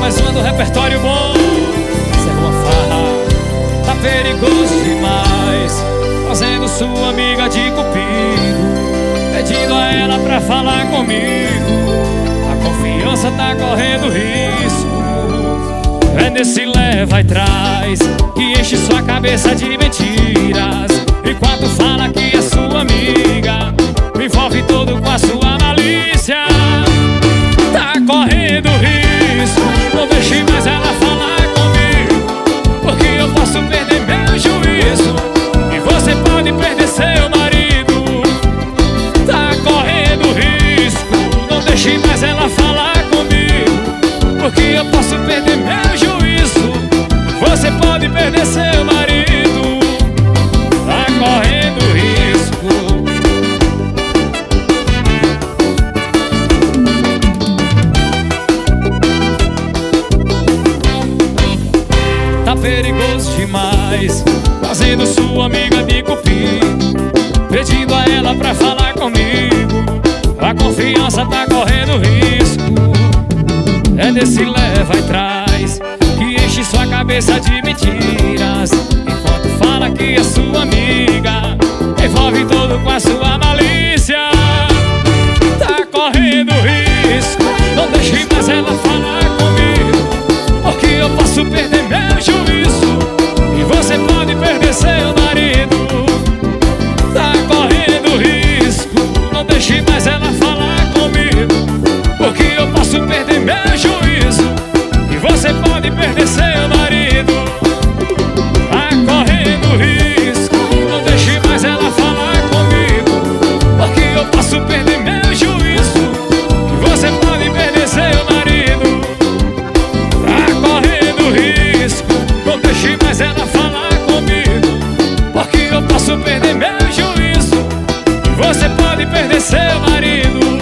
mais uma do repertório bom. Essa é uma farra, tá perigoso demais, fazendo sua amiga de cupido, pedindo a ela pra falar comigo. A confiança tá correndo risco. É nesse leva e traz que enche sua cabeça de mentiras, enquanto fala que é sua amiga, me envolve todo com a sua malícia. Tá correndo risco, não deixe mais ela falar comigo, porque eu posso perder meu juízo e você pode perder seu marido. Tá correndo risco, não deixe mais ela falar comigo, porque eu posso perder meu juízo, você pode perder seu marido. Tá correndo risco. Tá perigoso demais, fazendo sua amiga de cupido, pedindo a ela pra falar comigo. A confiança tá correndo risco. É desse leva e traz que enche sua cabeça de mentiras, enquanto fala que é sua amiga, envolve todo com a sua malícia. Tá correndo risco, não deixe mais ela falar comigo, porque eu posso perder meu juízo e você pode perder seu marido. Tá correndo risco, não deixe mais ela falar comigo, porque eu posso perder meu juízo e você pode perder seu marido. Tá correndo risco, não deixe mais ela falar comigo, porque eu posso perder meu juízo e você pode perder seu marido. Tá correndo risco, não deixe mais ela falar comigo, porque eu posso perder meu juízo e você pode perder seu marido.